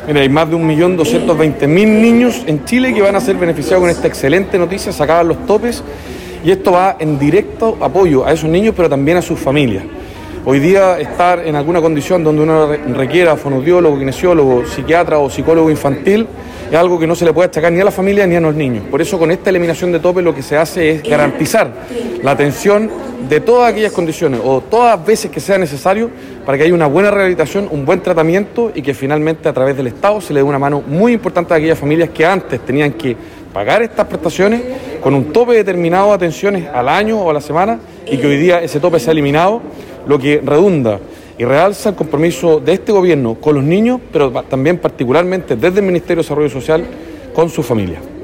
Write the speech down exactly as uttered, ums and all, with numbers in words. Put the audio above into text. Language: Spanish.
Mira, hay más de un millón doscientos veinte mil niños en Chile que van a ser beneficiados con esta excelente noticia, se acaban los topes y esto va en directo apoyo a esos niños, pero también a sus familias. Hoy día estar en alguna condición donde uno requiera fonoaudiólogo, kinesiólogo, psiquiatra o psicólogo infantil es algo que no se le puede achacar ni a la familia ni a los niños. Por eso con esta eliminación de tope lo que se hace es garantizar la atención de todas aquellas condiciones o todas las veces que sea necesario para que haya una buena rehabilitación, un buen tratamiento y que finalmente a través del Estado se le dé una mano muy importante a aquellas familias que antes tenían que pagar estas prestaciones con un tope determinado de atenciones al año o a la semana y que hoy día ese tope se ha eliminado, lo que redunda y realza el compromiso de este gobierno con los niños, pero también particularmente desde el Ministerio de Desarrollo Social con su familia.